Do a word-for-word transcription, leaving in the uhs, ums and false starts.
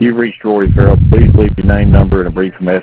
You've reached Rory Farrell. Please leave your name, number, and a brief message